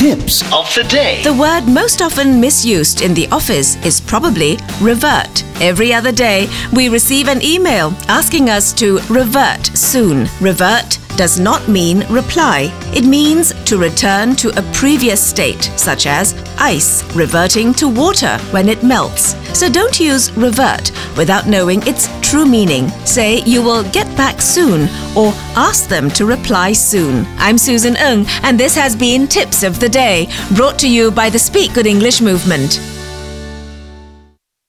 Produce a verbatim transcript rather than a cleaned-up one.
Tips of the day. The word most often misused in the office is probably revert. Every other day, we receive an email asking us to revert soon. Revert does not mean reply. It means to return to a previous state, such as ice reverting to water when it melts. So don't use revert without knowing its true meaning. Say you will get back soon or ask them to reply soon. I'm Susan Ng, and this has been Tips of the Day, brought to you by the Speak Good English movement.